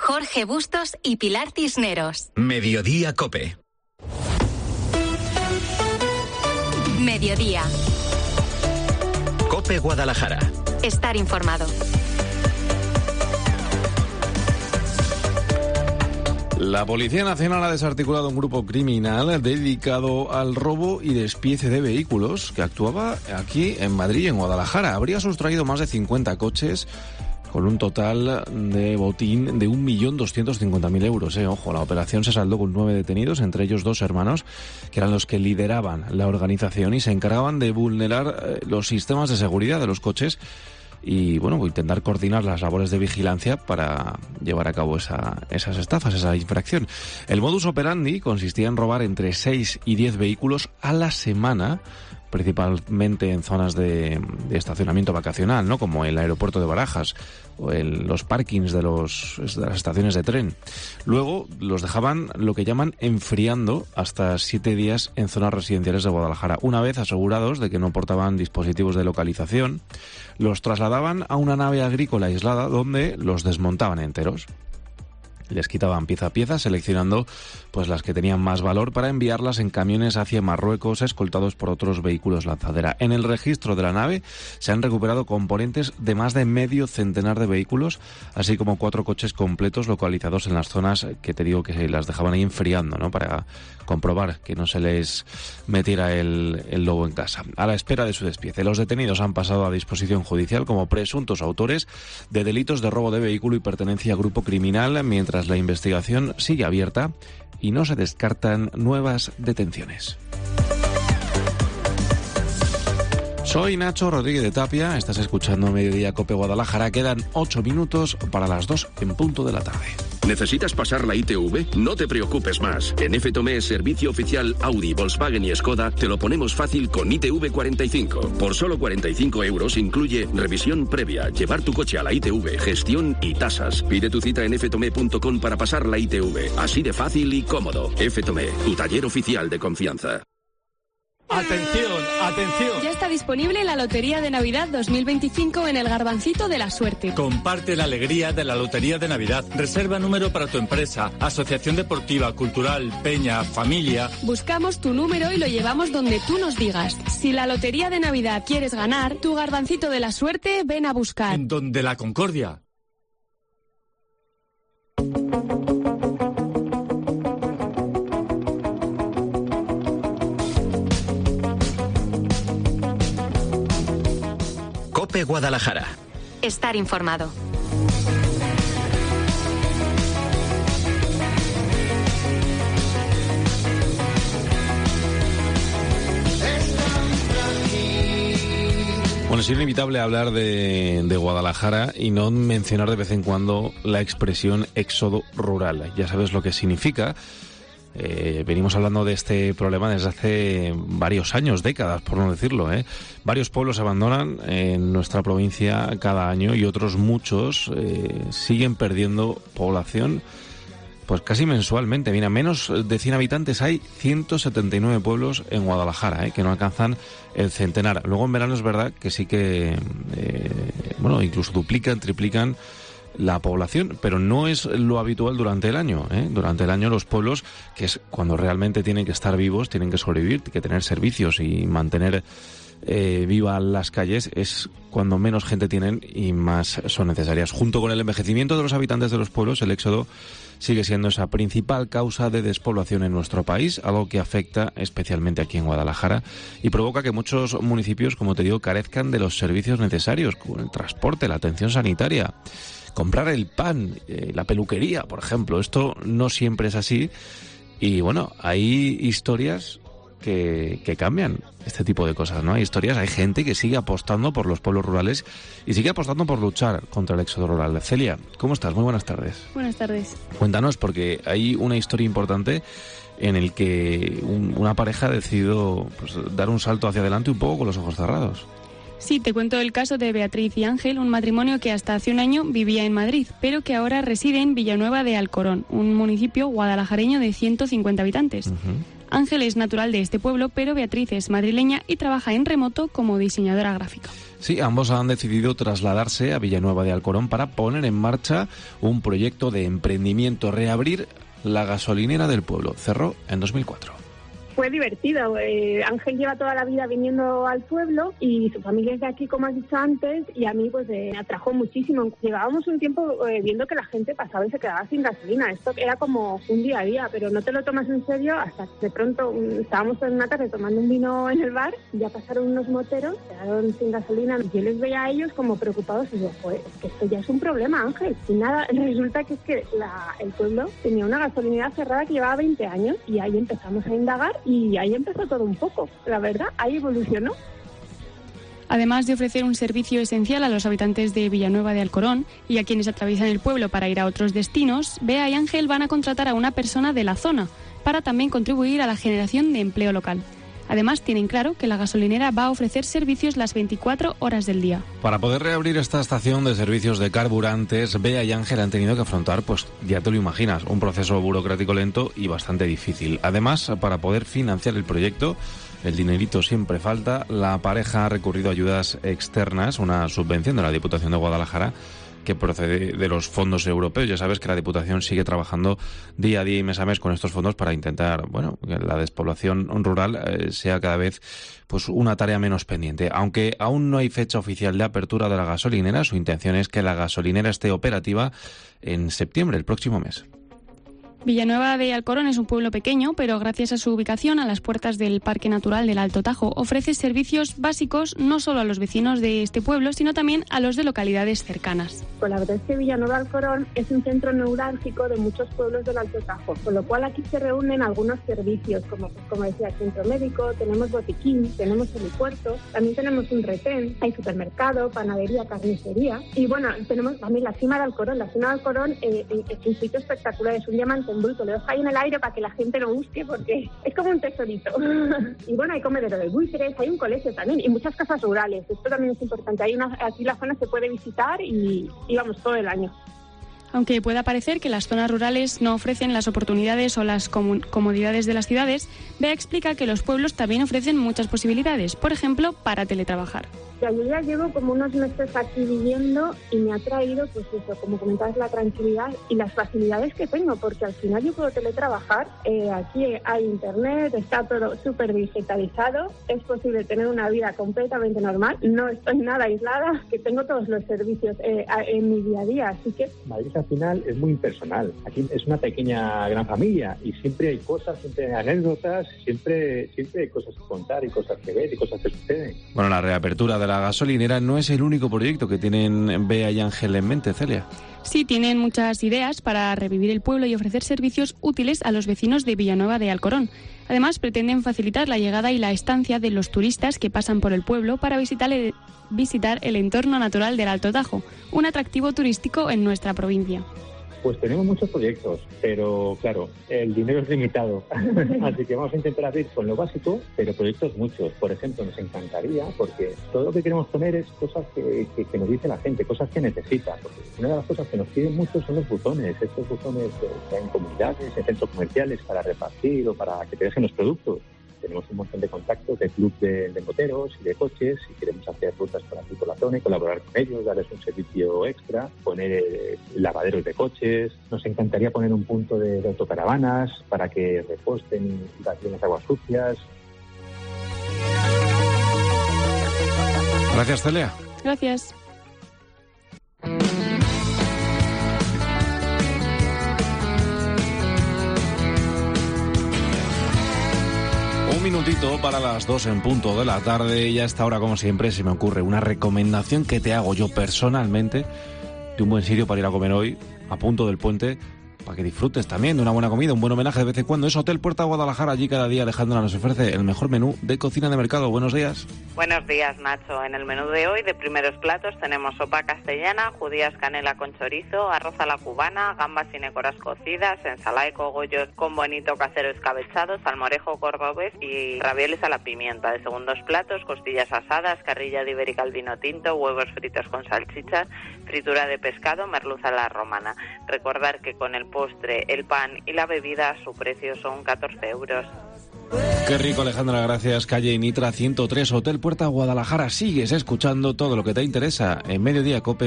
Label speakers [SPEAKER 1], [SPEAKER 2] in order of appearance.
[SPEAKER 1] Jorge Bustos y Pilar Cisneros.
[SPEAKER 2] Mediodía COPE.
[SPEAKER 1] Mediodía.
[SPEAKER 2] COPE Guadalajara.
[SPEAKER 1] Estar informado.
[SPEAKER 3] La Policía Nacional ha desarticulado un grupo criminal dedicado al robo y despiece de vehículos que actuaba aquí en Madrid y en Guadalajara. Habría sustraído más de 50 coches con un total de botín de 1.250.000 euros. Ojo, la operación se saldó con 9 detenidos, entre ellos 2 hermanos, que eran los que lideraban la organización y se encargaban de vulnerar los sistemas de seguridad de los coches y, bueno, intentar coordinar las labores de vigilancia para llevar a cabo esas estafas, esa infracción. El modus operandi consistía en robar entre 6 y 10 vehículos a la semana, principalmente en zonas de estacionamiento vacacional, ¿no? Como el aeropuerto de Barajas o los parkings de las estaciones de tren. Luego los dejaban lo que llaman enfriando hasta 7 días en zonas residenciales de Guadalajara. Una vez asegurados de que no portaban dispositivos de localización, los trasladaban a una nave agrícola aislada donde los desmontaban enteros. Les quitaban pieza a pieza, seleccionando pues las que tenían más valor para enviarlas en camiones hacia Marruecos, escoltados por otros vehículos lanzadera. En el registro de la nave se han recuperado componentes de más de medio centenar de vehículos, así como 4 coches completos localizados en las zonas que te digo que las dejaban ahí enfriando, ¿no? Para comprobar que no se les metiera el lobo en casa. A la espera de su despiece, los detenidos han pasado a disposición judicial como presuntos autores de delitos de robo de vehículo y pertenencia a grupo criminal, mientras la investigación sigue abierta y no se descartan nuevas detenciones. Soy Nacho Rodríguez de Tapia, estás escuchando Mediodía COPE Guadalajara. Quedan 8 minutos para las 2 en punto de la tarde.
[SPEAKER 4] ¿Necesitas pasar la ITV? No te preocupes más. En FTOME, servicio oficial Audi, Volkswagen y Skoda, te lo ponemos fácil con ITV 45. Por solo 45 euros incluye revisión previa, llevar tu coche a la ITV, gestión y tasas. Pide tu cita en ftome.com para pasar la ITV. Así de fácil y cómodo. FTOME, tu taller oficial de confianza.
[SPEAKER 5] ¡Atención, atención!
[SPEAKER 6] Ya está disponible la Lotería de Navidad 2025 en el Garbancito de la Suerte.
[SPEAKER 5] Comparte la alegría de la Lotería de Navidad. Reserva número para tu empresa, asociación deportiva, cultural, peña, familia.
[SPEAKER 6] Buscamos tu número y lo llevamos donde tú nos digas. Si la Lotería de Navidad quieres ganar, tu Garbancito de la Suerte ven a buscar.
[SPEAKER 5] En donde la Concordia.
[SPEAKER 2] COPE Guadalajara.
[SPEAKER 1] Estar informado.
[SPEAKER 3] Bueno, es inevitable hablar de Guadalajara y no mencionar de vez en cuando la expresión éxodo rural. Ya sabes lo que significa. Venimos hablando de este problema desde hace varios años, décadas, por no decirlo. Varios pueblos se abandonan en nuestra provincia cada año y otros muchos siguen perdiendo población pues casi mensualmente. Mira, menos de 100 habitantes hay 179 pueblos en Guadalajara, que no alcanzan el centenar. Luego en verano es verdad que sí que, incluso duplican, triplican la población, pero no es lo habitual durante el año. Durante el año los pueblos, que es cuando realmente tienen que estar vivos, tienen que sobrevivir, que tener servicios y mantener viva las calles, es cuando menos gente tienen y más son necesarias. Junto con el envejecimiento de los habitantes de los pueblos, el éxodo sigue siendo esa principal causa de despoblación en nuestro país, algo que afecta especialmente aquí en Guadalajara y provoca que muchos municipios, como te digo, carezcan de los servicios necesarios, como el transporte, la atención sanitaria, comprar el pan, la peluquería, por ejemplo. Esto no siempre es así y bueno, hay historias que cambian este tipo de cosas, ¿no? Hay historias, hay gente que sigue apostando por los pueblos rurales y sigue apostando por luchar contra el éxodo rural. Celia, ¿cómo estás? Muy buenas tardes.
[SPEAKER 6] Buenas tardes.
[SPEAKER 3] Cuéntanos, porque hay una historia importante en el que una pareja ha decidido dar un salto hacia adelante un poco con los ojos cerrados.
[SPEAKER 6] Sí, te cuento el caso de Beatriz y Ángel, un matrimonio que hasta hace un año vivía en Madrid, pero que ahora reside en Villanueva de Alcorón, un municipio guadalajareño de 150 habitantes. Ángel es natural de este pueblo, pero Beatriz es madrileña y trabaja en remoto como diseñadora gráfica.
[SPEAKER 3] Sí, ambos han decidido trasladarse a Villanueva de Alcorón para poner en marcha un proyecto de emprendimiento, reabrir la gasolinera del pueblo. Cerró en 2004.
[SPEAKER 7] Fue divertido. Ángel lleva toda la vida viniendo al pueblo y su familia es de aquí, como has dicho antes, y a mí pues me atrajo muchísimo. Llevábamos un tiempo viendo que la gente pasaba y se quedaba sin gasolina. Esto era como un día a día, pero no te lo tomas en serio hasta que de pronto estábamos en una tarde tomando un vino en el bar, ya pasaron unos moteros, quedaron sin gasolina y yo les veía a ellos como preocupados y digo, joder, es que esto ya es un problema, Ángel. Y nada, resulta que es que el pueblo tenía una gasolinera cerrada que llevaba 20 años y ahí empezamos a indagar. Y ahí empezó todo un poco, la verdad, ahí evolucionó.
[SPEAKER 6] Además de ofrecer un servicio esencial a los habitantes de Villanueva de Alcorón y a quienes atraviesan el pueblo para ir a otros destinos, Bea y Ángel van a contratar a una persona de la zona para también contribuir a la generación de empleo local. Además, tienen claro que la gasolinera va a ofrecer servicios las 24 horas del día.
[SPEAKER 3] Para poder reabrir esta estación de servicios de carburantes, Bea y Ángel han tenido que afrontar, pues ya te lo imaginas, un proceso burocrático lento y bastante difícil. Además, para poder financiar el proyecto, el dinerito siempre falta. La pareja ha recurrido a ayudas externas, una subvención de la Diputación de Guadalajara, que procede de los fondos europeos. Ya sabes que la Diputación sigue trabajando día a día y mes a mes con estos fondos para intentar, que la despoblación rural sea cada vez pues una tarea menos pendiente. Aunque aún no hay fecha oficial de apertura de la gasolinera, su intención es que la gasolinera esté operativa en septiembre, el próximo mes.
[SPEAKER 6] Villanueva de Alcorón es un pueblo pequeño, pero gracias a su ubicación a las puertas del Parque Natural del Alto Tajo, ofrece servicios básicos no solo a los vecinos de este pueblo, sino también a los de localidades cercanas.
[SPEAKER 7] Pues la verdad es que Villanueva de Alcorón es un centro neurálgico de muchos pueblos del Alto Tajo, con lo cual aquí se reúnen algunos servicios, como decía, centro médico, tenemos botiquín, tenemos helipuerto, también tenemos un retén, hay supermercado, panadería, carnicería, y bueno, tenemos también la Cima de Alcorón. La Cima de Alcorón es un sitio espectacular, es un diamante en bruto, lo dejo ahí en el aire para que la gente lo busque porque es como un tesorito. Y bueno, hay comedero de buitres, hay un colegio también y muchas casas rurales, esto también es importante. Aquí la zona se puede visitar y vamos todo el año.
[SPEAKER 6] Aunque pueda parecer que las zonas rurales no ofrecen las oportunidades o las comodidades de las ciudades, Bea explica que los pueblos también ofrecen muchas posibilidades, por ejemplo, para teletrabajar.
[SPEAKER 7] Yo ya llevo como unos meses aquí viviendo y me ha traído, pues eso, como comentabas, la tranquilidad y las facilidades que tengo, porque al final yo puedo teletrabajar, aquí hay internet, está todo súper digitalizado, es posible tener una vida completamente normal, no estoy nada aislada, que tengo todos los servicios en mi día a día, así que...
[SPEAKER 8] Madrid al final es muy impersonal, aquí es una pequeña gran familia y siempre hay cosas, siempre hay anécdotas, siempre hay cosas que contar y cosas que ver y cosas que suceden.
[SPEAKER 3] Bueno, la reapertura de la gasolinera no es el único proyecto que tienen Bea y Ángel en mente, Celia.
[SPEAKER 6] Sí, tienen muchas ideas para revivir el pueblo y ofrecer servicios útiles a los vecinos de Villanueva de Alcorón. Además, pretenden facilitar la llegada y la estancia de los turistas que pasan por el pueblo para visitar el entorno natural del Alto Tajo, un atractivo turístico en nuestra provincia.
[SPEAKER 8] Pues tenemos muchos proyectos, pero claro, el dinero es limitado, así que vamos a intentar abrir con lo básico, pero proyectos muchos. Por ejemplo, nos encantaría, porque todo lo que queremos poner es cosas que nos dice la gente, cosas que necesita, porque una de las cosas que nos piden mucho son los buzones, estos buzones que hay en comunidades, en centros comerciales para repartir o para que te dejen los productos. Tenemos un montón de contactos de club de moteros y de coches y queremos hacer rutas por aquí por la zona y colaborar con ellos, darles un servicio extra, poner lavaderos de coches. Nos encantaría poner un punto de autocaravanas para que reposten las aguas sucias.
[SPEAKER 3] Gracias, Celia.
[SPEAKER 6] Gracias.
[SPEAKER 3] Un minutito para las 2 en punto de la tarde y a esta hora, como siempre, se me ocurre una recomendación que te hago yo personalmente de un buen sitio para ir a comer hoy, a punto del puente, para que disfrutes también de una buena comida, un buen homenaje de vez en cuando. Es Hotel Puerta Guadalajara. Allí cada día Alejandra nos ofrece el mejor menú de cocina de mercado. Buenos días.
[SPEAKER 9] Buenos días, Nacho. En el menú de hoy, de primeros platos, tenemos sopa castellana, judías canela con chorizo, arroz a la cubana, gambas y nécoras cocidas, ensalada de cogollos con bonito casero escabechado, salmorejo cordobés y ravioles a la pimienta. De segundos platos, costillas asadas, carrilla de ibérica al vino tinto, huevos fritos con salchichas, fritura de pescado, merluza a la romana. Recordar que con el postre, el pan y la bebida, su precio son 14 euros.
[SPEAKER 3] Qué rico, Alejandra, gracias. Calle Nitra 103, Hotel Puerta Guadalajara. Sigues escuchando todo lo que te interesa en Mediodía Cope.